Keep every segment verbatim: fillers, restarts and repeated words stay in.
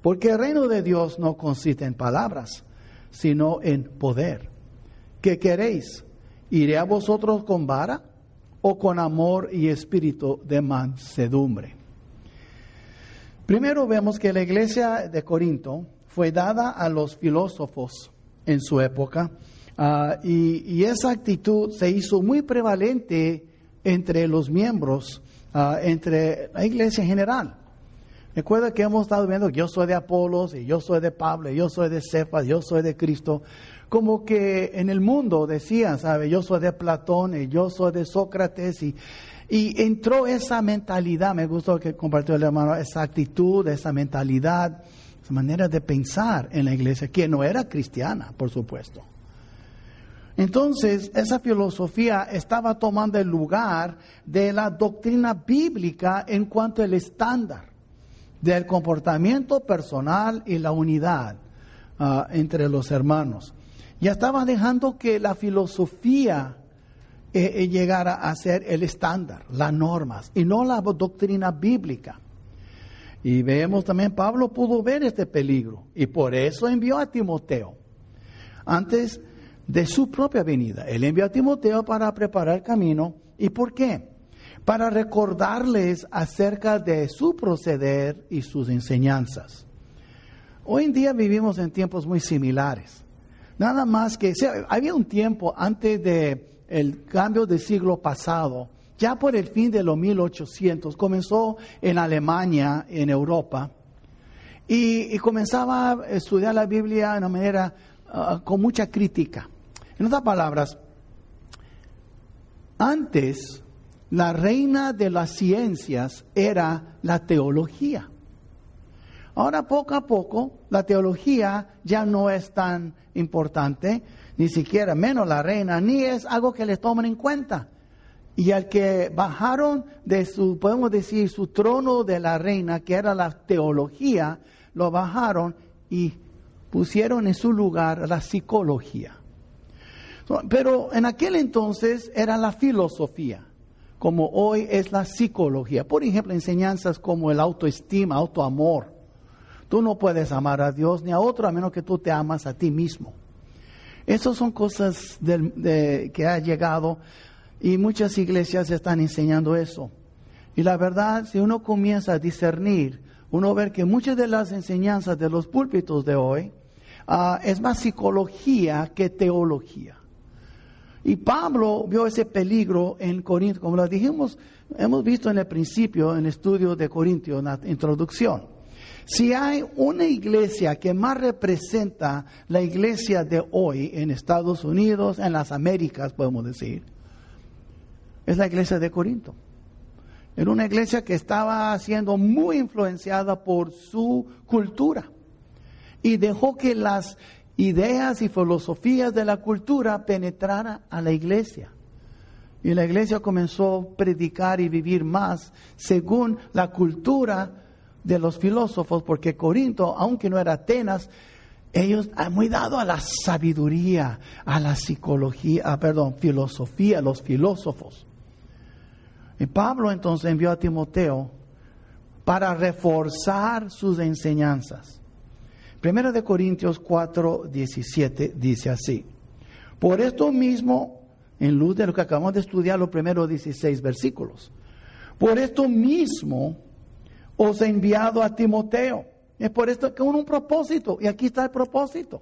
Porque el reino de Dios no consiste en palabras, sino en poder. ¿Qué queréis? ¿Iré a vosotros con vara o con amor y espíritu de mansedumbre? Primero vemos que la iglesia de Corinto fue dada a los filósofos en su época, uh, y, y esa actitud se hizo muy prevalente entre los miembros, uh, entre la iglesia en general. Recuerda que hemos estado viendo que yo soy de Apolos, y yo soy de Pablo, y yo soy de Cefas, yo soy de Cristo. Como que en el mundo decían, ¿sabe? Yo soy de Platón, y yo soy de Sócrates, y, y entró esa mentalidad. Me gustó que compartió el hermano, esa actitud, esa mentalidad, esa manera de pensar en la iglesia, que no era cristiana, por supuesto. Entonces, esa filosofía estaba tomando el lugar de la doctrina bíblica en cuanto al estándar del comportamiento personal y la unidad uh, entre los hermanos. Ya estaba dejando que la filosofía eh, eh, llegara a ser el estándar, las normas, y no la doctrina bíblica. Y vemos también, Pablo pudo ver este peligro, y por eso envió a Timoteo. Antes de su propia venida, él envió a Timoteo para preparar el camino. ¿Y por qué? Para recordarles acerca de su proceder y sus enseñanzas. Hoy en día vivimos en tiempos muy similares. Nada más que, o sea, había un tiempo antes del cambio del siglo pasado, ya por el fin de los mil ochocientos, comenzó en Alemania, en Europa, y, y comenzaba a estudiar la Biblia de una manera uh, con mucha crítica. En otras palabras, antes la reina de las ciencias era la teología. Ahora poco a poco la teología ya no es tan importante, ni siquiera menos la reina, ni es algo que les toman en cuenta. Y al que bajaron de su, podemos decir, su trono de la reina, que era la teología, lo bajaron y pusieron en su lugar la psicología. Pero en aquel entonces era la filosofía, como hoy es la psicología. Por ejemplo, enseñanzas como el autoestima, autoamor. Tú no puedes amar a Dios ni a otro a menos que tú te amas a ti mismo. Esas son cosas de, de, que ha llegado, y muchas iglesias están enseñando eso. Y la verdad, si uno comienza a discernir, uno ve que muchas de las enseñanzas de los púlpitos de hoy uh, es más psicología que teología. Y Pablo vio ese peligro en Corinto, como lo dijimos, hemos visto en el principio, en el estudio de Corintios, en la introducción. Si hay una iglesia que más representa la iglesia de hoy en Estados Unidos, en las Américas, podemos decir, es la iglesia de Corinto. Era una iglesia que estaba siendo muy influenciada por su cultura y dejó que las ideas y filosofías de la cultura penetraran a la iglesia. Y la iglesia comenzó a predicar y vivir más según la cultura de los filósofos, porque Corinto, aunque no era Atenas, ellos han muy dado a la sabiduría, a la psicología, ah, perdón, filosofía, los filósofos. Y Pablo entonces envió a Timoteo para reforzar sus enseñanzas. Primera de Corintios cuatro, diecisiete dice así: por esto mismo, en luz de lo que acabamos de estudiar, los primeros dieciséis versículos, por esto mismo os he enviado a Timoteo. Es por esto que con un propósito, y aquí está el propósito,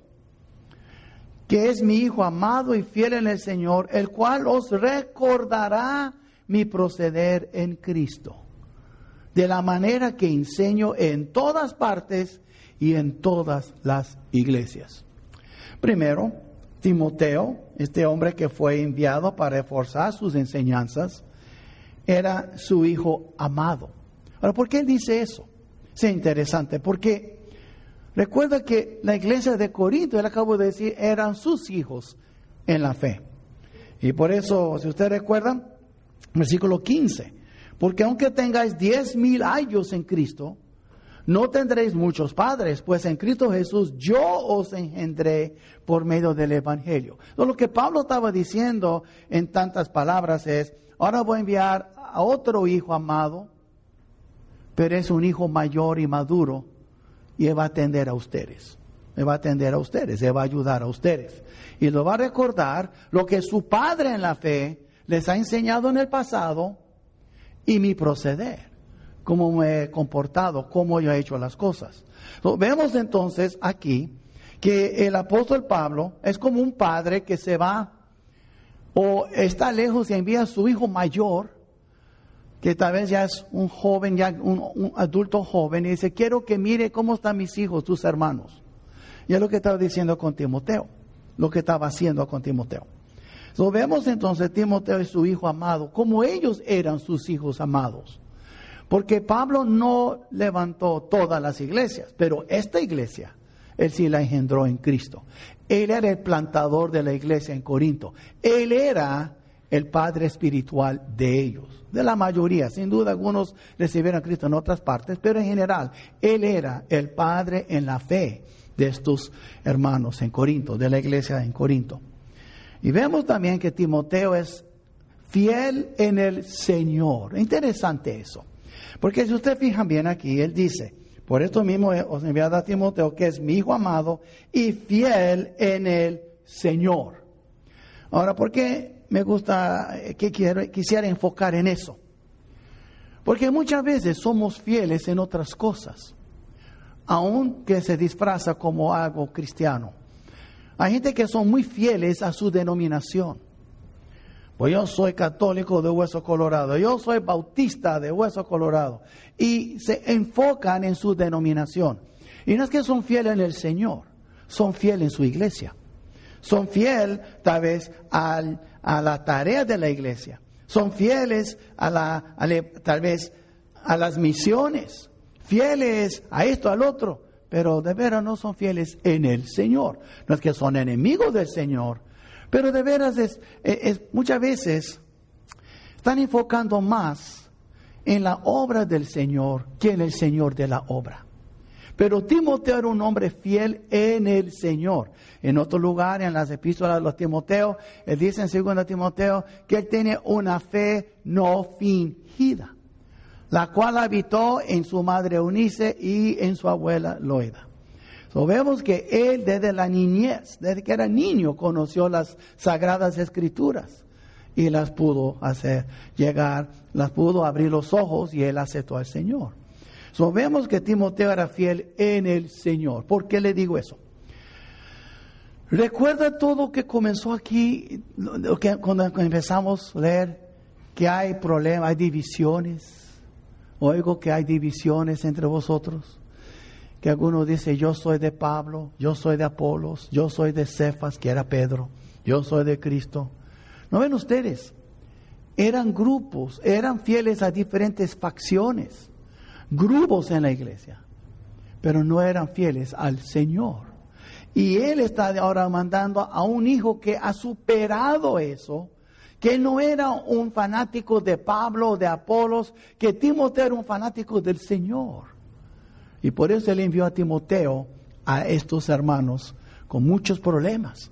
que es mi hijo amado y fiel en el Señor, el cual os recordará mi proceder en Cristo, de la manera que enseño en todas partes y en todas las iglesias. Primero, Timoteo, este hombre que fue enviado para reforzar sus enseñanzas, era su hijo amado. Ahora, ¿por qué él dice eso? Es interesante, porque recuerda que la iglesia de Corinto, él acabo de decir, eran sus hijos en la fe. Y por eso, si ustedes recuerdan, versículo quince, porque aunque tengáis diez mil años en Cristo, no tendréis muchos padres, pues en Cristo Jesús yo os engendré por medio del Evangelio. Entonces, lo que Pablo estaba diciendo en tantas palabras es, ahora voy a enviar a otro hijo amado, pero es un hijo mayor y maduro y Él va a atender a ustedes. Él va a atender a ustedes, Él va a ayudar a ustedes. Y lo va a recordar lo que su Padre en la fe les ha enseñado en el pasado y mi proceder, cómo me he comportado, cómo yo he hecho las cosas. So, vemos entonces aquí que el apóstol Pablo es como un padre que se va o está lejos y envía a su hijo mayor, que tal vez ya es un joven, ya un, un adulto joven, y dice, quiero que mire cómo están mis hijos, tus hermanos. Y es lo que estaba diciendo con Timoteo, lo que estaba haciendo con Timoteo. So, vemos entonces Timoteo y su hijo amado, como ellos eran sus hijos amados. Porque Pablo no levantó todas las iglesias, pero esta iglesia, él sí la engendró en Cristo. Él era el plantador de la iglesia en Corinto. Él era el padre espiritual de ellos, de la mayoría. Sin duda algunos recibieron a Cristo en otras partes, pero en general, él era el padre en la fe de estos hermanos en Corinto, de la iglesia en Corinto. Y vemos también que Timoteo es fiel en el Señor. Interesante eso. Porque si ustedes fijan bien aquí, él dice, por esto mismo os he enviado a Timoteo, que es mi hijo amado y fiel en el Señor. Ahora, ¿por qué me gusta, que quiero, quisiera enfocar en eso? Porque muchas veces somos fieles en otras cosas, aun que se disfraza como algo cristiano. Hay gente que son muy fieles a su denominación. Pues yo soy católico de Hueso Colorado, yo soy bautista de Hueso Colorado. Y se enfocan en su denominación. Y no es que son fieles en el Señor, son fieles en su iglesia. Son fieles tal vez al, a la tarea de la iglesia. Son fieles a la, a la, tal vez a las misiones. Fieles a esto, al otro. Pero de veras no son fieles en el Señor. No es que son enemigos del Señor. Pero de veras es, es, es, muchas veces están enfocando más en la obra del Señor que en el Señor de la obra. Pero Timoteo era un hombre fiel en el Señor. En otro lugar, en las epístolas de los Timoteo, él dice en segunda Timoteo que él tiene una fe no fingida, la cual habitó en su madre Eunice y en su abuela Loida. So, vemos que él desde la niñez, desde que era niño, conoció las sagradas escrituras y las pudo hacer llegar, las pudo abrir los ojos y él aceptó al Señor. So, vemos que Timoteo era fiel en el Señor. ¿Por qué le digo eso? Recuerda todo que comenzó aquí, que cuando empezamos a leer que hay problemas, hay divisiones. Oigo que hay divisiones entre vosotros. Que algunos dicen, yo soy de Pablo, yo soy de Apolos, yo soy de Cefas, que era Pedro, yo soy de Cristo. ¿No ven ustedes? Eran grupos, eran fieles a diferentes facciones, grupos en la iglesia, pero no eran fieles al Señor. Y Él está ahora mandando a un hijo que ha superado eso, que no era un fanático de Pablo o de Apolos, que Timoteo era un fanático del Señor. Y por eso Él envió a Timoteo a estos hermanos con muchos problemas.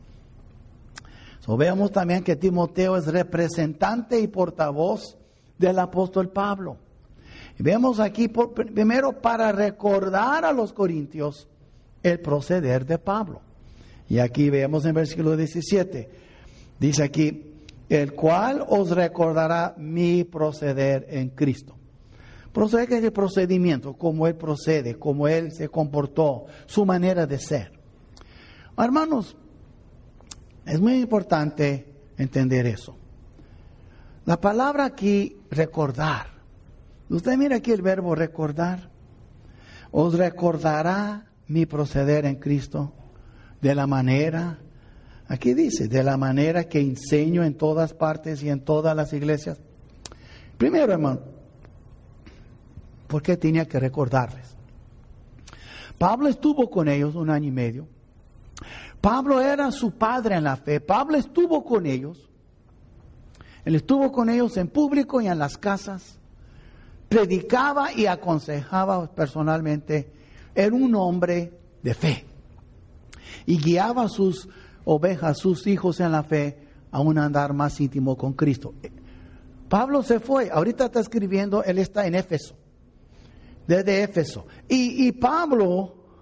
So, veamos también que Timoteo es representante y portavoz del apóstol Pablo. Y vemos aquí por, primero para recordar a los corintios el proceder de Pablo. Y aquí vemos en versículo diecisiete, dice aquí, el cual os recordará mi proceder en Cristo. Proceder que es el procedimiento, cómo Él procede, cómo Él se comportó, su manera de ser. Hermanos, es muy importante entender eso. La palabra aquí, recordar. Usted mira aquí el verbo recordar. Os recordará mi proceder en Cristo de la manera, aquí dice, de la manera que enseño en todas partes y en todas las iglesias. Primero, hermano, ¿por qué tenía que recordarles? Pablo estuvo con ellos un año y medio. Pablo era su padre en la fe. Pablo estuvo con ellos. Él estuvo con ellos en público y en las casas. Predicaba y aconsejaba personalmente. Era un hombre de fe. Y guiaba a sus ovejas, sus hijos en la fe, a un andar más íntimo con Cristo. Pablo se fue. Ahorita está escribiendo, él está en Éfeso. Desde Éfeso. Y, y Pablo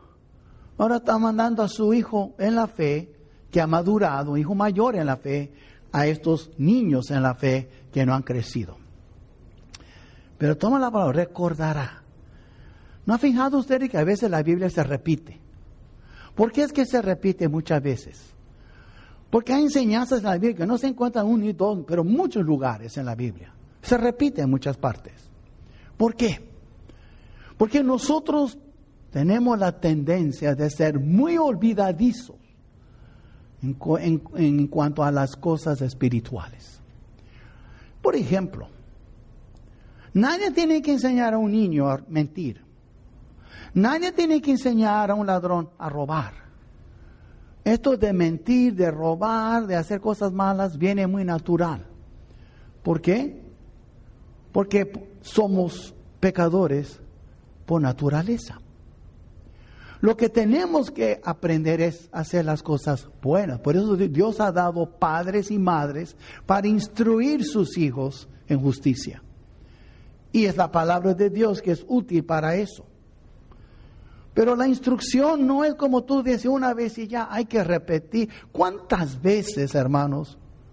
ahora está mandando a su hijo en la fe, que ha madurado, un hijo mayor en la fe, a estos niños en la fe que no han crecido. Pero toma la palabra, recordará. ¿No ha fijado usted que a veces la Biblia se repite? ¿Por qué es que se repite muchas veces? Porque hay enseñanzas en la Biblia que no se encuentran uno ni dos, pero en muchos lugares en la Biblia. Se repite en muchas partes. ¿Por qué? Porque nosotros tenemos la tendencia de ser muy olvidadizos en, en, en cuanto a las cosas espirituales. Por ejemplo, nadie tiene que enseñar a un niño a mentir. Nadie tiene que enseñar a un ladrón a robar. Esto de mentir, de robar, de hacer cosas malas, viene muy natural. ¿Por qué? Porque somos pecadores por naturaleza. Lo que tenemos que aprender es hacer las cosas buenas. Por eso Dios ha dado padres y madres para instruir sus hijos en justicia. Y es la palabra de Dios que es útil para eso. Pero la instrucción no es como tú dices una vez y ya, hay que repetir. ¿Cuántas veces, hermanos?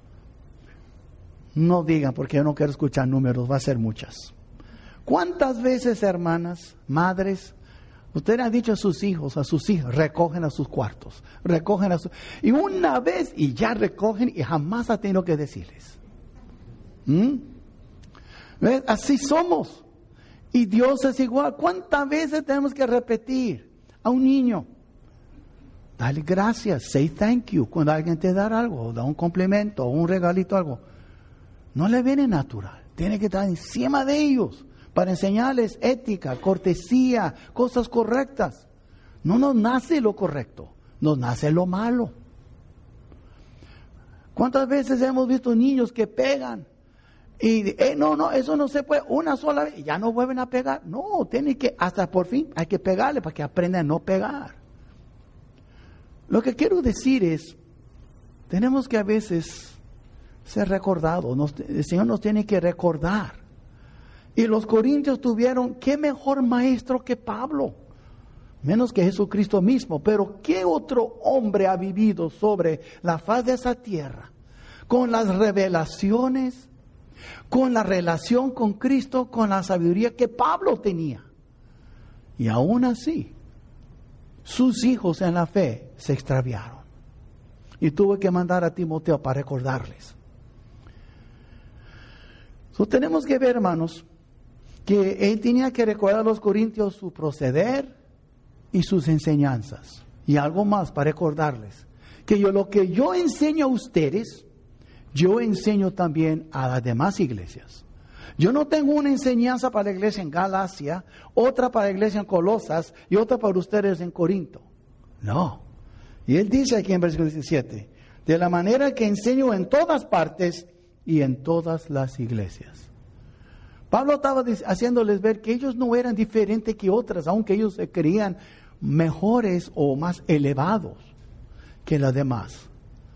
No digan, porque yo no quiero escuchar números, va a ser muchas. ¿Cuántas veces, hermanas, madres, ustedes han dicho a sus hijos, a sus hijas, recogen a sus cuartos, recogen a sus... Y una vez y ya recogen y jamás ha tenido que decirles. ¿Mm? ¿Ves? Así somos. Y Dios es igual. ¿Cuántas veces tenemos que repetir a un niño? Dale gracias, say thank you. Cuando alguien te da algo, da un complemento, o un regalito, algo. No le viene natural. Tiene que estar encima de ellos para enseñarles ética, cortesía, cosas correctas. No nos nace lo correcto, nos nace lo malo. ¿Cuántas veces hemos visto niños que pegan? Y eh, no, no, eso no se puede, una sola vez, y ya no vuelven a pegar. No, tiene que, hasta por fin, hay que pegarle para que aprendan a no pegar. Lo que quiero decir es, tenemos que a veces ser recordados, nos, el Señor nos tiene que recordar. Y los corintios tuvieron, ¿qué mejor maestro que Pablo? Menos que Jesucristo mismo, pero ¿qué otro hombre ha vivido sobre la faz de esa tierra? Con las revelaciones, con la relación con Cristo, con la sabiduría que Pablo tenía. Y aún así, sus hijos en la fe se extraviaron. Y tuve que mandar a Timoteo para recordarles. So, tenemos que ver, hermanos, que él tenía que recordar a los corintios su proceder y sus enseñanzas. Y algo más para recordarles. Que yo lo que yo enseño a ustedes, yo enseño también a las demás iglesias. Yo no tengo una enseñanza para la iglesia en Galacia, otra para la iglesia en Colosas y otra para ustedes en Corinto. No. Y él dice aquí en versículo diecisiete, de la manera que enseño en todas partes y en todas las iglesias. Pablo estaba haciéndoles ver que ellos no eran diferentes que otras, aunque ellos se creían mejores o más elevados que las demás.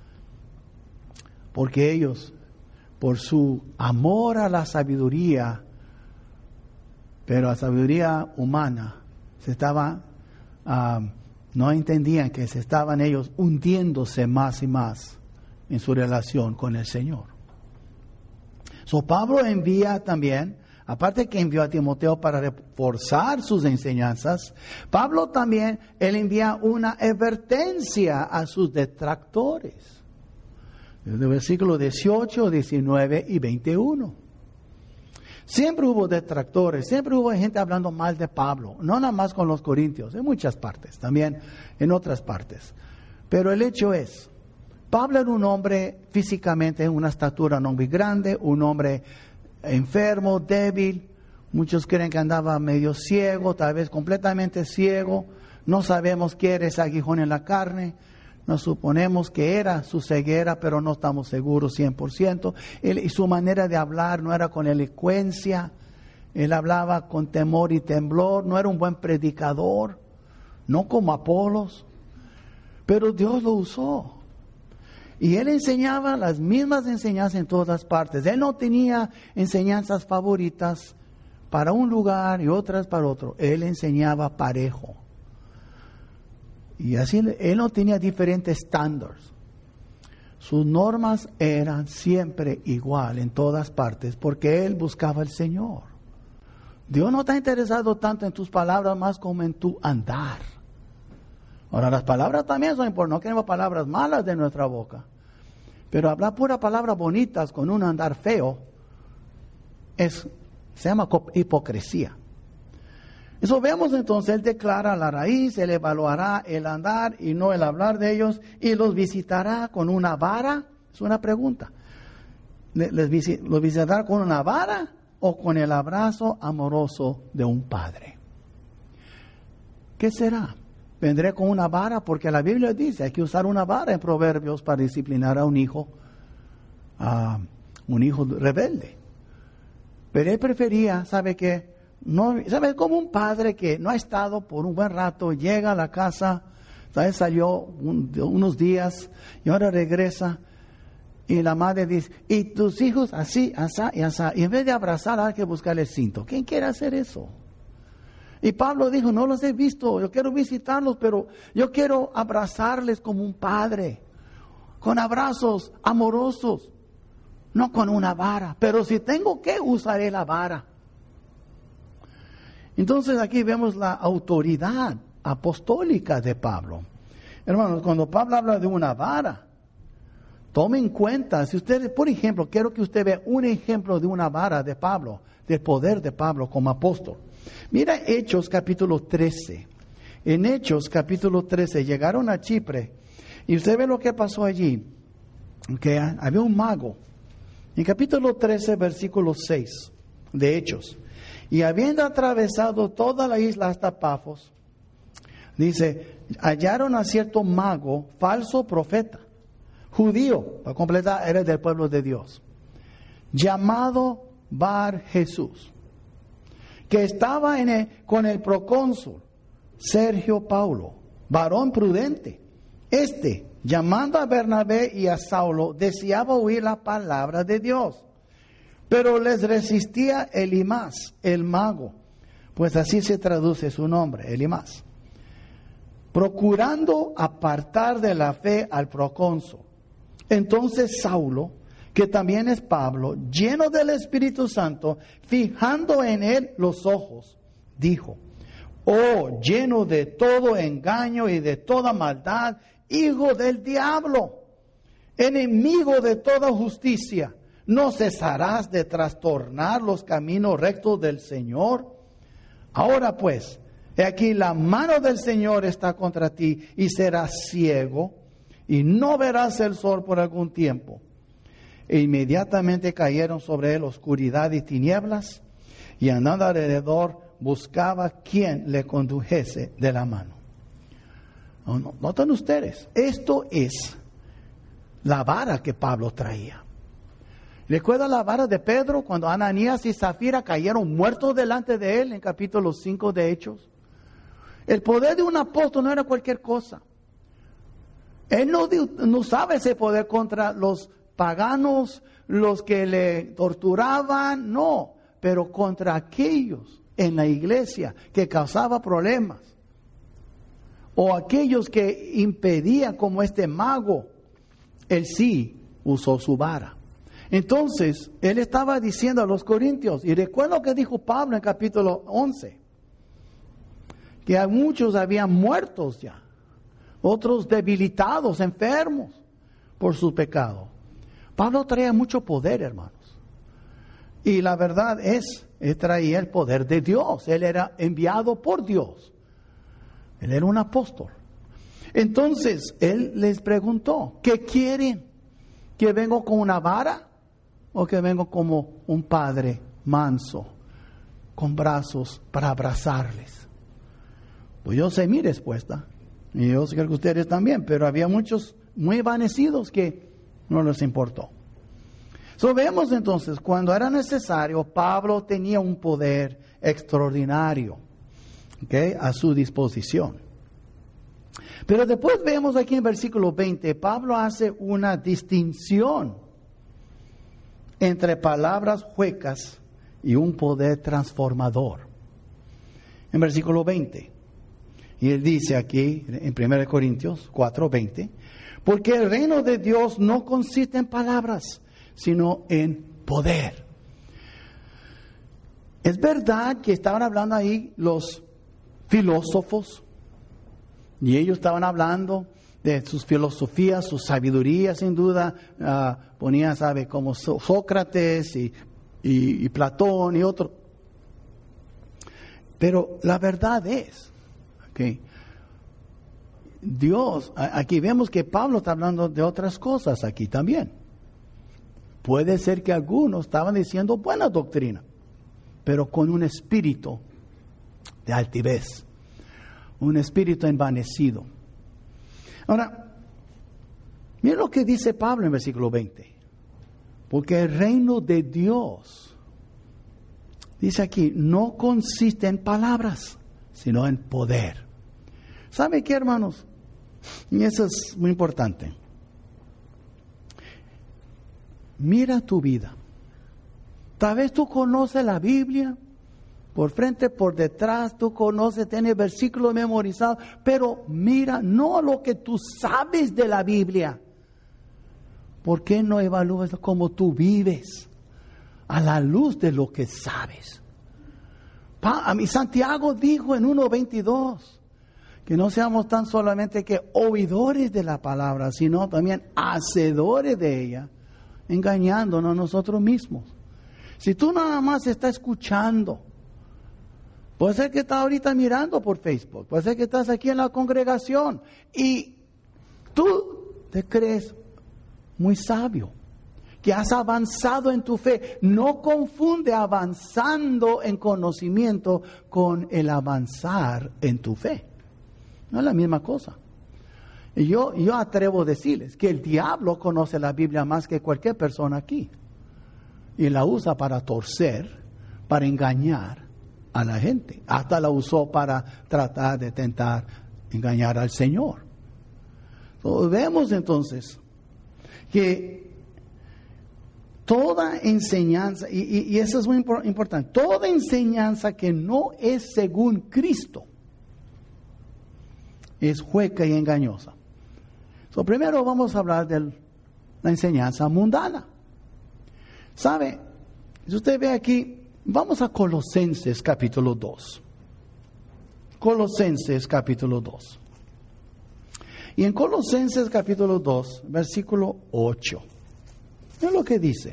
Porque ellos, por su amor a la sabiduría, pero a la sabiduría humana, se estaban, uh, no entendían que se estaban ellos hundiéndose más y más en su relación con el Señor. So, Pablo envía también, aparte que envió a Timoteo para reforzar sus enseñanzas, Pablo también, él envía una advertencia a sus detractores. Desde el versículo dieciocho, diecinueve y veintiuno. Siempre hubo detractores, siempre hubo gente hablando mal de Pablo, no nada más con los corintios, en muchas partes, también en otras partes. Pero el hecho es, Pablo era un hombre físicamente, una estatura no muy grande, un hombre enfermo, débil. Muchos creen que andaba medio ciego, tal vez completamente ciego. No sabemos qué era ese aguijón en la carne. Nos suponemos que era su ceguera, pero no estamos seguros cien por ciento. Él, y su manera de hablar no era con elocuencia. Él hablaba con temor y temblor. No era un buen predicador, no como Apolos. Pero Dios lo usó. Y él enseñaba las mismas enseñanzas en todas partes. Él no tenía enseñanzas favoritas para un lugar y otras para otro. Él enseñaba parejo. Y así él no tenía diferentes estándares. Sus normas eran siempre igual en todas partes porque él buscaba al Señor. Dios no está interesado tanto en tus palabras más como en tu andar. Ahora, las palabras también son importantes. No queremos palabras malas de nuestra boca. Pero hablar puras palabras bonitas con un andar feo es, se llama hipocresía. Eso vemos entonces, él declara la raíz, él evaluará el andar y no el hablar de ellos, y los visitará con una vara. Es una pregunta. ¿Les, ¿Los visitará con una vara o con el abrazo amoroso de un padre? ¿Qué será? ¿Vendré con una vara? Porque la Biblia dice, hay que usar una vara en Proverbios para disciplinar a un hijo, a un hijo rebelde. Pero él prefería, ¿sabe qué? No, ¿sabe? Como un padre que no ha estado por un buen rato, llega a la casa, ¿sabe? Salió un, unos días y ahora regresa y la madre dice, y tus hijos así, así y así, y en vez de abrazar hay que buscarle el cinto. ¿Quién quiere hacer eso? Y Pablo dijo, no los he visto, yo quiero visitarlos, pero yo quiero abrazarles como un padre, con abrazos amorosos, no con una vara, pero si tengo que usaré la vara. Entonces aquí vemos la autoridad apostólica de Pablo. Hermanos, cuando Pablo habla de una vara, tome en cuenta, si usted, por ejemplo, quiero que usted vea un ejemplo de una vara de Pablo, del poder de Pablo como apóstol. Mira Hechos capítulo trece. En Hechos capítulo trece llegaron a Chipre y usted ve lo que pasó allí. Que había un mago. En capítulo trece, versículo seis de Hechos. Y habiendo atravesado toda la isla hasta Pafos, dice, hallaron a cierto mago, falso profeta, judío, para completar, era del pueblo de Dios, llamado Bar Jesús, que estaba en el, con el procónsul Sergio Paulo, varón prudente. Este, llamando a Bernabé y a Saulo, deseaba oír la palabra de Dios. Pero les resistía Elimas, el mago, pues así se traduce su nombre, Elimas, procurando apartar de la fe al procónsul. Entonces Saulo, que también es Pablo, lleno del Espíritu Santo, fijando en él los ojos, dijo, oh, lleno de todo engaño y de toda maldad, hijo del diablo, enemigo de toda justicia, ¿no cesarás de trastornar los caminos rectos del Señor? Ahora pues, he aquí la mano del Señor está contra ti y serás ciego y no verás el sol por algún tiempo. E inmediatamente cayeron sobre él oscuridad y tinieblas y andando alrededor buscaba quien le condujese de la mano. Notan ustedes, esto es la vara que Pablo traía. ¿Recuerda la vara de Pedro cuando Ananías y Zafira cayeron muertos delante de él en capítulo cinco de Hechos? El poder de un apóstol no era cualquier cosa. Él no, no usaba ese poder contra los paganos, los que le torturaban, no, pero contra aquellos en la iglesia que causaban problemas. O aquellos que impedían, como este mago, él sí usó su vara. Entonces, él estaba diciendo a los corintios, y recuerdo lo que dijo Pablo en capítulo once, que a muchos habían muertos ya, otros debilitados, enfermos por su pecado. Pablo traía mucho poder, hermanos. Y la verdad es, él traía el poder de Dios, él era enviado por Dios. Él era un apóstol. Entonces, él les preguntó, ¿qué quieren? ¿Que vengo con una vara? ¿O que vengo como un padre manso, con brazos para abrazarles? Pues yo sé mi respuesta, y yo sé que ustedes también, pero había muchos muy envanecidos que no les importó. So, vemos entonces, cuando era necesario, Pablo tenía un poder extraordinario, ¿okay?, a su disposición. Pero después vemos aquí en versículo veinte, Pablo hace una distinción entre palabras huecas y un poder transformador. En versículo veinte, Y él dice aquí en primera Corintios cuatro veinte, porque el reino de Dios no consiste en palabras, sino en poder. Es verdad que estaban hablando ahí los filósofos, y ellos estaban hablando de sus filosofías, su sabiduría, sin duda, uh, ponían, sabe, como Sócrates y, y, y Platón y otros. Pero la verdad es, okay, Dios, aquí vemos que Pablo está hablando de otras cosas aquí también. Puede ser que algunos estaban diciendo buena doctrina, pero con un espíritu de altivez, un espíritu envanecido. Ahora, mira lo que dice Pablo en versículo veinte. Porque el reino de Dios, dice aquí, no consiste en palabras, sino en poder. ¿Sabe qué, hermanos? Y eso es muy importante. Mira tu vida. Tal vez tú conoces la Biblia, por frente, por detrás, tú conoces, tienes versículos memorizados, pero mira, no lo que tú sabes de la Biblia. ¿Por qué no evalúas cómo tú vives a la luz de lo que sabes? Pa, a mí Santiago dijo en uno veintidós que no seamos tan solamente que oidores de la palabra, sino también hacedores de ella, engañándonos nosotros mismos. Si tú nada más estás escuchando, puede ser que estás ahorita mirando por Facebook, puede ser que estás aquí en la congregación y tú te crees muy sabio, que has avanzado en tu fe. No confunde avanzando en conocimiento con el avanzar en tu fe. No es la misma cosa. Y yo, yo atrevo a decirles que el diablo conoce la Biblia más que cualquier persona aquí. Y la usa para torcer, para engañar a la gente. Hasta la usó para tratar de tentar engañar al Señor. So, vemos entonces que toda enseñanza, y, y, y eso es muy impor- importante, toda enseñanza que no es según Cristo es hueca y engañosa. So, primero vamos a hablar de la enseñanza mundana. ¿Sabe? Si usted ve aquí, vamos a Colosenses capítulo dos. Colosenses capítulo dos. Y en Colosenses capítulo dos, versículo ocho. Mira lo que dice.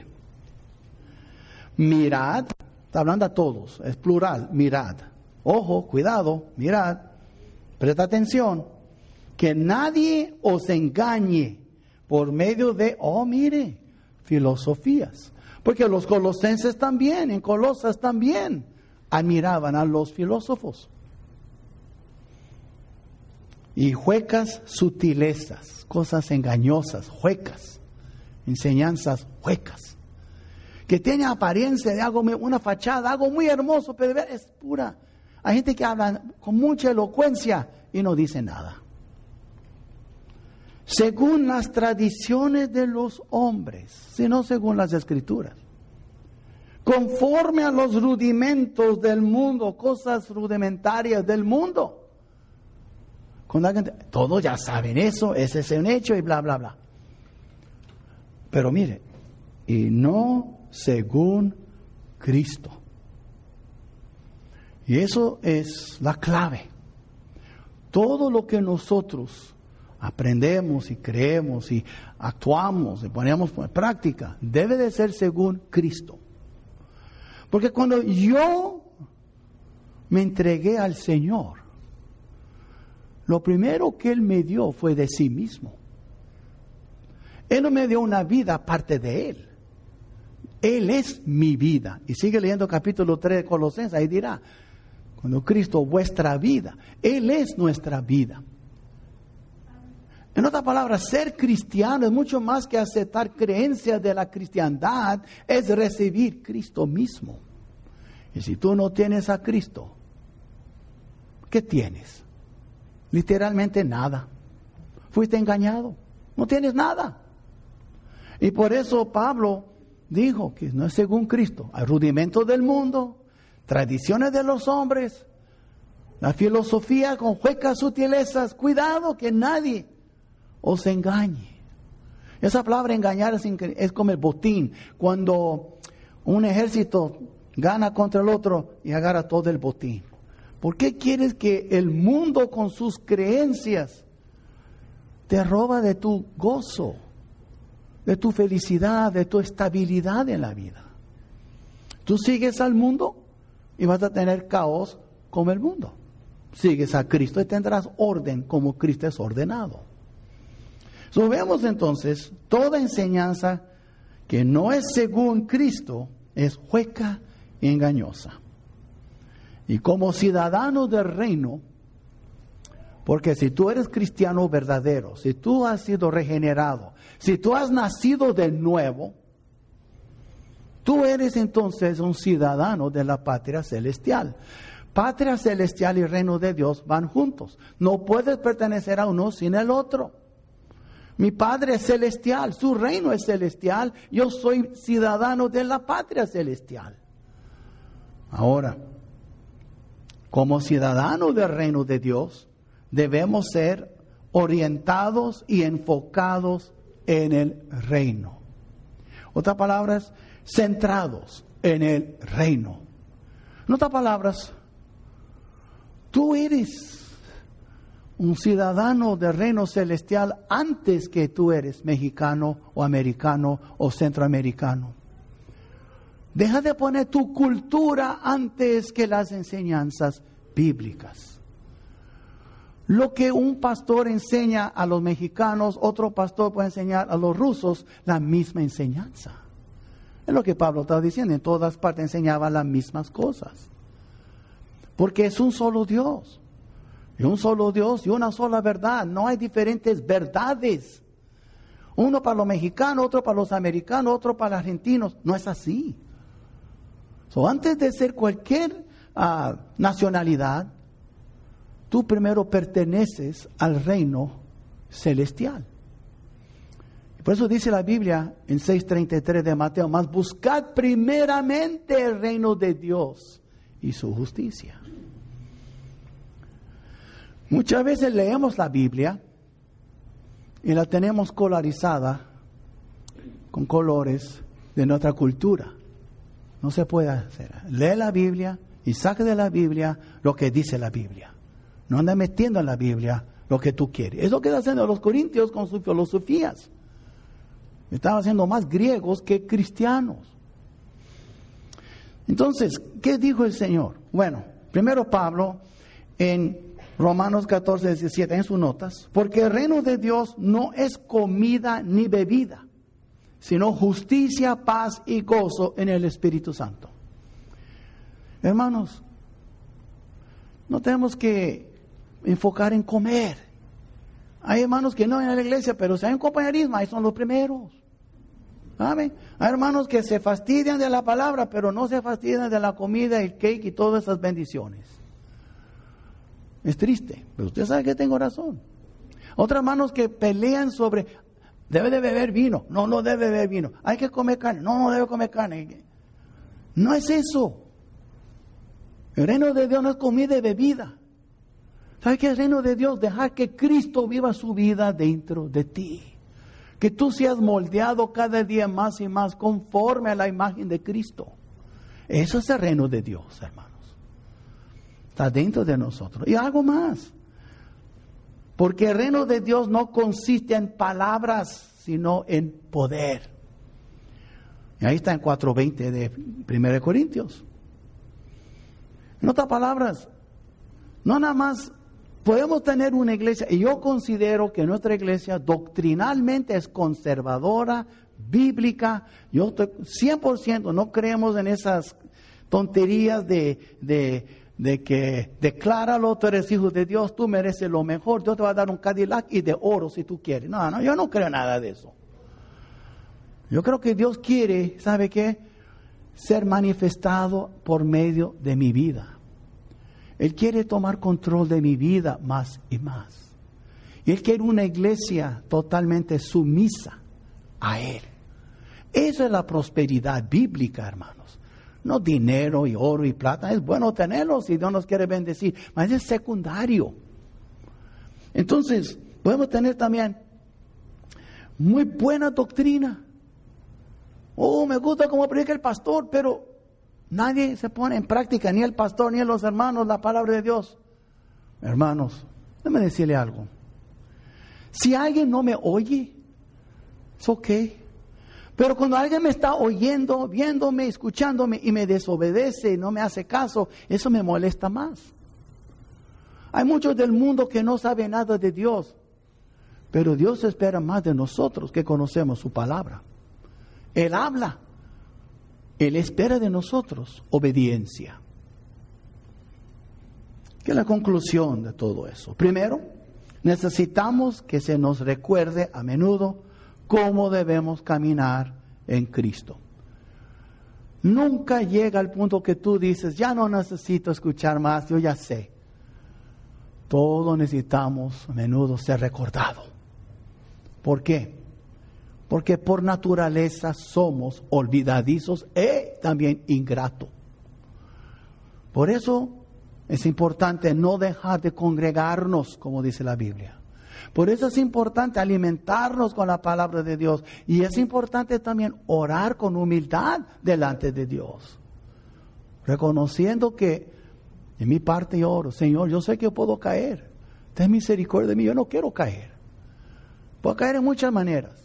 Mirad, está hablando a todos, es plural, mirad. Ojo, cuidado, mirad, presta atención. Que nadie os engañe por medio de, oh mire, filosofías. Porque los colosenses también, en Colosas también, admiraban a los filósofos. Y huecas sutilezas, cosas engañosas, huecas, enseñanzas huecas, que tienen apariencia de algo, una fachada, algo muy hermoso, pero es pura. Hay gente que habla con mucha elocuencia y no dice nada. Según las tradiciones de los hombres, sino según las Escrituras. Conforme a los rudimentos del mundo, cosas rudimentarias del mundo. Cuando alguien, todos ya saben eso, ese es un hecho y bla, bla, bla. Pero mire, y no según Cristo. Y eso es la clave. Todo lo que nosotros aprendemos y creemos y actuamos y ponemos en práctica debe de ser según Cristo. Porque cuando yo me entregué al Señor, lo primero que Él me dio fue de sí mismo. Él no me dio una vida aparte de Él. Él es mi vida. Y sigue leyendo capítulo tres de Colosenses, ahí dirá, cuando Cristo vuestra vida, Él es nuestra vida. En otras palabras, ser cristiano es mucho más que aceptar creencias de la cristiandad, es recibir Cristo mismo. Y si tú no tienes a Cristo, ¿qué tienes? Literalmente nada. Fuiste engañado, no tienes nada. Y por eso Pablo dijo que no es según Cristo. Hay rudimentos del mundo, tradiciones de los hombres, La filosofía con huecas sutilezas. Cuidado que nadie os engañe. Esa palabra engañar es, es como el botín. Cuando un ejército gana contra el otro y agarra todo el botín. ¿Por qué quieres que el mundo con sus creencias te roba de tu gozo, de tu felicidad, de tu estabilidad en la vida? Tú sigues al mundo y vas a tener caos como el mundo. Sigues a Cristo y tendrás orden como Cristo es ordenado. So, vemos entonces toda enseñanza que no es según Cristo es hueca y engañosa. Y como ciudadanos del reino, porque si tú eres cristiano verdadero, si tú has sido regenerado, si tú has nacido de nuevo, tú eres entonces un ciudadano de la patria celestial. Patria celestial y reino de Dios van juntos. No puedes pertenecer a uno sin el otro. Mi Padre es celestial, su reino es celestial, yo soy ciudadano de la patria celestial. Ahora, como ciudadanos del reino de Dios, debemos ser orientados y enfocados en el reino. Otras palabras, centrados en el reino. En otras palabras, tú eres un ciudadano del reino celestial antes que tú eres mexicano o americano o centroamericano. Deja de poner tu cultura antes que las enseñanzas bíblicas. Lo que un pastor enseña a los mexicanos, otro pastor puede enseñar a los rusos la misma enseñanza. Es lo que Pablo estaba diciendo, en todas partes enseñaba las mismas cosas. Porque es un solo Dios. Y un solo Dios y una sola verdad. No hay diferentes verdades. Uno para los mexicanos, otro para los americanos, otro para los argentinos. No es así. So, antes de ser cualquier uh, nacionalidad, tú primero perteneces al reino celestial. Y por eso dice la Biblia en seis treinta y tres de Mateo, mas buscad primeramente el reino de Dios y su justicia. Muchas veces leemos la Biblia y la tenemos colorizada con colores de nuestra cultura. No se puede hacer. Lee la Biblia y saca de la Biblia lo que dice la Biblia. No anda metiendo en la Biblia lo que tú quieres. Es lo que están haciendo los corintios con sus filosofías. Estaban haciendo más griegos que cristianos. Entonces, ¿qué dijo el Señor? Bueno, primero Pablo en Romanos catorce, diecisiete, en sus notas, porque el reino de Dios no es comida ni bebida, sino justicia, paz y gozo en el Espíritu Santo. Hermanos, no tenemos que enfocar en comer. Hay hermanos que no vienen a la iglesia, pero si hay un compañerismo, ahí son los primeros. ¿Saben? Hay hermanos que se fastidian de la palabra, pero no se fastidian de la comida, el cake y todas esas bendiciones. Es triste, pero usted sabe que tengo razón. Otros hermanos que pelean sobre, debe de beber vino, no, no debe beber vino. Hay que comer carne, no, no debe comer carne. No es eso. El reino de Dios no es comida y bebida. ¿Sabe qué es el reino de Dios? Dejar que Cristo viva su vida dentro de ti. Que tú seas moldeado cada día más y más conforme a la imagen de Cristo. Eso es el reino de Dios, hermanos. Está dentro de nosotros. Y algo más. Porque el reino de Dios no consiste en palabras, sino en poder. Y ahí está en cuatro veinte de primera de Corintios. En otras palabras, no nada más podemos tener una iglesia, y yo considero que nuestra iglesia doctrinalmente es conservadora, bíblica. Yo estoy cien por ciento, no creemos en esas tonterías de, de, de que decláralo, tú eres hijo de Dios, tú mereces lo mejor, Dios te va a dar un Cadillac y de oro si tú quieres. No, no, yo no creo nada de eso. Yo creo que Dios quiere, ¿sabe qué? Ser manifestado por medio de mi vida. Él quiere tomar control de mi vida más y más. Y Él quiere una iglesia totalmente sumisa a Él. Esa es la prosperidad bíblica, hermanos. no dinero y oro y plata. Es bueno tenerlos si Dios nos quiere bendecir, pero es secundario. Entonces, podemos tener también muy buena doctrina. Oh, me gusta cómo predica el pastor, pero nadie se pone en práctica, ni el pastor, ni los hermanos, la palabra de Dios. Hermanos, déjame decirle algo. Si alguien no me oye, es ok. Pero cuando alguien me está oyendo, viéndome, escuchándome y me desobedece y no me hace caso, eso me molesta más. Hay muchos del mundo que no saben nada de Dios, pero Dios espera más de nosotros que conocemos su palabra. Él habla. Él espera de nosotros obediencia. ¿Qué es la conclusión de todo eso? Primero, necesitamos que se nos recuerde a menudo cómo debemos caminar en Cristo. Nunca llega al punto que tú dices, ya no necesito escuchar más, yo ya sé. Todos necesitamos a menudo ser recordados. ¿Por qué? Porque por naturaleza somos olvidadizos y también ingratos. Por eso es importante no dejar de congregarnos, como dice la Biblia. Por eso es importante alimentarnos con la palabra de Dios. Y es importante también orar con humildad delante de Dios. Reconociendo que de mi parte yo oro, Señor, yo sé que yo puedo caer. Ten misericordia de mí, yo no quiero caer. Puedo caer en muchas maneras.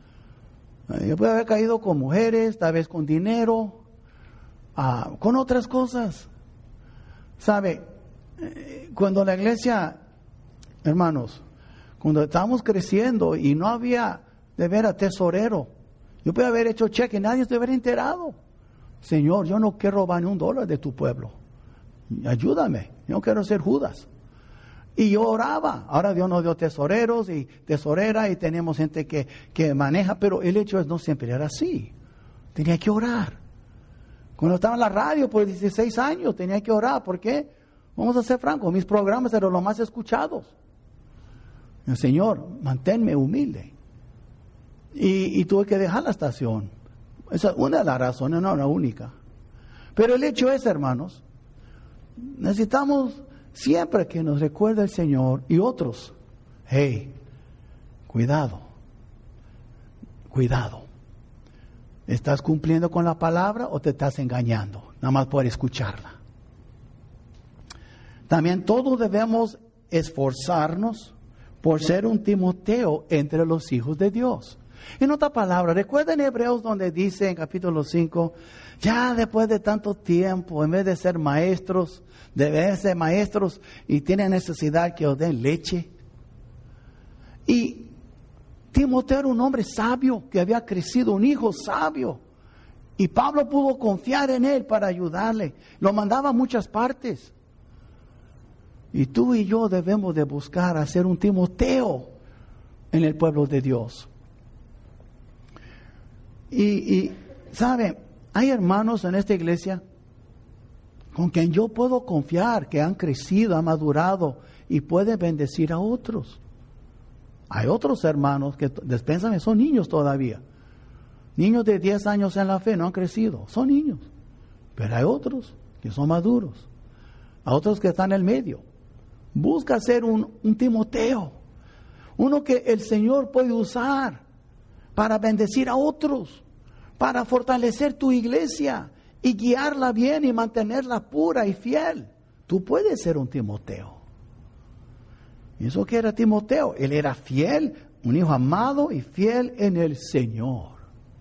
Yo puedo haber caído con mujeres, tal vez con dinero, ah, con otras cosas. ¿Sabe? Cuando la iglesia, hermanos, cuando estábamos creciendo y no había de veras tesorero, yo puedo haber hecho cheque, nadie se hubiera enterado. Señor, yo no quiero robar ni un dólar de tu pueblo. Ayúdame, yo no quiero ser Judas. Y yo oraba. Ahora Dios nos dio tesoreros y tesorera y tenemos gente que, que maneja, pero el hecho es no siempre era así. Tenía que orar. Cuando estaba en la radio por dieciséis años tenía que orar. ¿Por qué? Vamos a ser francos, mis programas eran los más escuchados. El Señor, manténme humilde. Y, y tuve que dejar la estación. Esa es una de las razones, no la única. Pero el hecho es, hermanos, necesitamos siempre que nos recuerde el Señor y otros. Hey, cuidado, cuidado. ¿Estás cumpliendo con la palabra o te estás engañando? Nada más por escucharla. También todos debemos esforzarnos por ser un Timoteo entre los hijos de Dios. En otra palabra, recuerden Hebreos donde dice en capítulo cinco, ya después de tanto tiempo, en vez de ser maestros, deben ser maestros y tienen necesidad que os den leche. Y Timoteo era un hombre sabio que había crecido, un hijo sabio. Y Pablo pudo confiar en él para ayudarle. Lo mandaba a muchas partes. Y tú y yo debemos de buscar hacer un Timoteo en el pueblo de Dios. Y, y ¿sabe? Hay hermanos en esta iglesia con quien yo puedo confiar, que han crecido, han madurado y pueden bendecir a otros. Hay otros hermanos que, despénsame, son niños todavía. Niños de diez años en la fe, no han crecido, son niños. Pero hay otros que son maduros. Hay otros que están en el medio. Busca ser un, un Timoteo. Uno que el Señor puede usar para bendecir a otros, para fortalecer tu iglesia y guiarla bien y mantenerla pura y fiel. Tú puedes ser un Timoteo. Y eso que era Timoteo, él era fiel, un hijo amado y fiel en el Señor.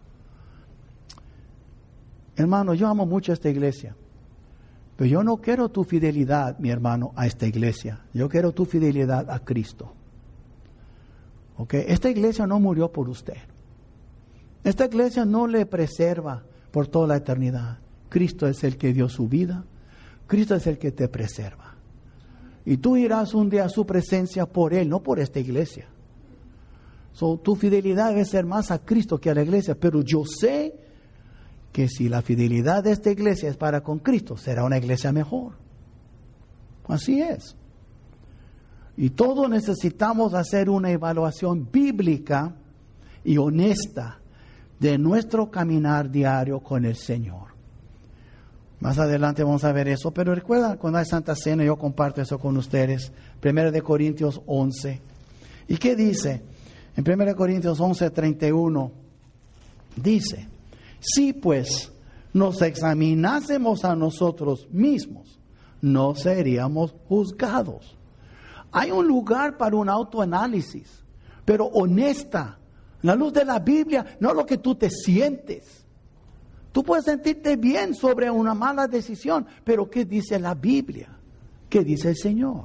Hermano, yo amo mucho a esta iglesia, pero yo no quiero tu fidelidad, mi hermano, a esta iglesia. Yo quiero tu fidelidad a Cristo. ¿Ok? Esta iglesia no murió por usted. Esta iglesia no le preserva por toda la eternidad. Cristo es el que dio su vida. Cristo es el que te preserva. Y tú irás un día a su presencia por Él, no por esta iglesia. So, tu fidelidad debe ser más a Cristo que a la iglesia. Pero yo sé que si la fidelidad de esta iglesia es para con Cristo, será una iglesia mejor. Así es. Y todos necesitamos hacer una evaluación bíblica y honesta de nuestro caminar diario con el Señor. Más adelante vamos a ver eso, pero recuerda cuando hay Santa Cena, yo comparto eso con ustedes. Primera de Corintios once. ¿Y qué dice? En Primera de Corintios once, treinta y uno, dice, si pues nos examinásemos a nosotros mismos, no seríamos juzgados. Hay un lugar para un autoanálisis, pero honesta, la luz de la Biblia, no lo que tú te sientes. Tú puedes sentirte bien sobre una mala decisión, pero ¿qué dice la Biblia? ¿Qué dice el Señor?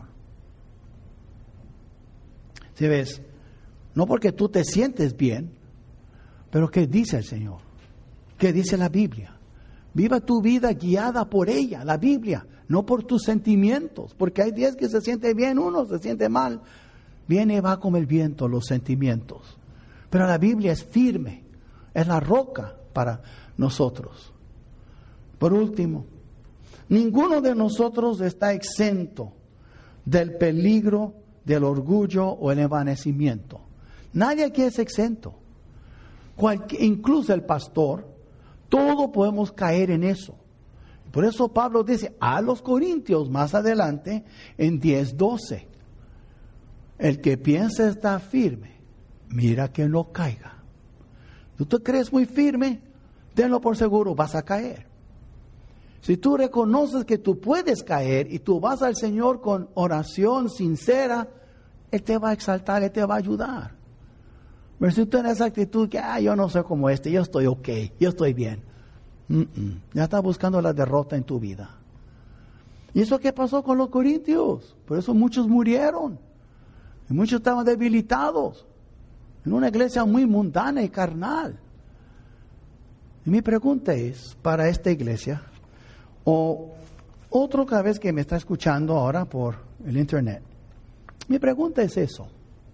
¿Sí ves? No porque tú te sientes bien, pero ¿qué dice el Señor? ¿Qué dice la Biblia? Viva tu vida guiada por ella, la Biblia, no por tus sentimientos, porque hay días que se siente bien uno, se siente mal. Viene y va como el viento los sentimientos. Pero la Biblia es firme, es la roca para nosotros. Por último, ninguno de nosotros está exento del peligro del orgullo o el envanecimiento. Nadie aquí es exento. Cualquier, incluso el pastor, todos podemos caer en eso. Por eso Pablo dice a los Corintios más adelante en diez doce, el que piensa estar firme, mira que no caiga. ¿Tú te crees muy firme? Tenlo por seguro, vas a caer. Si tú reconoces que tú puedes caer y tú vas al Señor con oración sincera, Él te va a exaltar, Él te va a ayudar. Pero si tú tienes esa actitud que, ah, yo no soy como este, yo estoy ok, yo estoy bien. Mm-mm. Ya estás buscando la derrota en tu vida. ¿Y eso qué pasó con los corintios? Por eso muchos murieron. Y muchos estaban debilitados. En una iglesia muy mundana y carnal. Y mi pregunta es, para esta iglesia, o otro cada vez que me está escuchando ahora por el internet, mi pregunta es eso.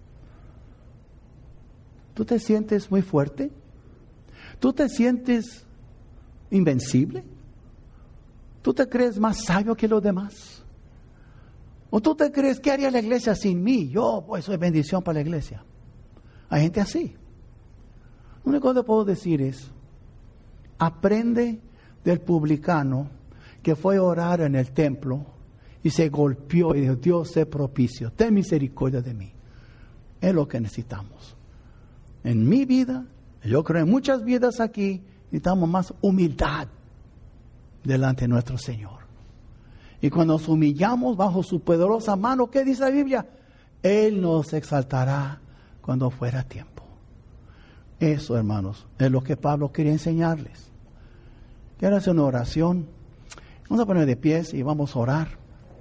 ¿Tú te sientes muy fuerte? ¿Tú te sientes invencible? ¿Tú te crees más sabio que los demás? ¿O tú te crees, qué haría la iglesia sin mí? Yo, pues, soy bendición para la iglesia. Hay gente así. Lo único que puedo decir es, aprende del publicano que fue a orar en el templo y se golpeó y dijo, Dios sé propicio, ten misericordia de mí. Es lo que necesitamos. En mi vida, yo creo en muchas vidas aquí, necesitamos más humildad delante de nuestro Señor. Y cuando nos humillamos bajo su poderosa mano, ¿qué dice la Biblia? Él nos exaltará cuando fuera tiempo. Eso, hermanos, es lo que Pablo quería enseñarles. Quiero hacer una oración. Vamos a poner de pies y vamos a orar.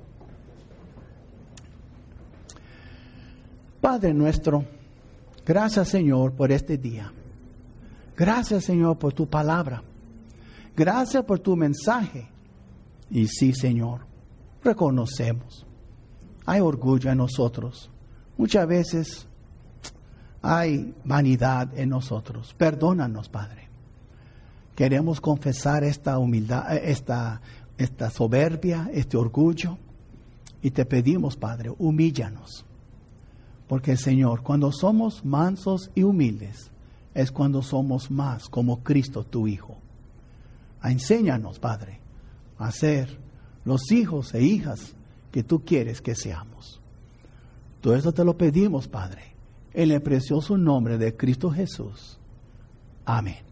Padre nuestro, gracias, Señor, por este día. Gracias, Señor, por tu palabra. Gracias por tu mensaje. Y sí, Señor, reconocemos. Hay orgullo en nosotros. Muchas veces hay vanidad en nosotros. Perdónanos, Padre. Queremos confesar esta humildad, esta, esta soberbia, este orgullo. Y te pedimos, Padre, humíllanos. Porque, Señor, cuando somos mansos y humildes, es cuando somos más como Cristo, tu Hijo. Enséñanos, Padre, a ser los hijos e hijas que tú quieres que seamos. Todo esto te lo pedimos, Padre, en el precioso nombre de Cristo Jesús. Amén.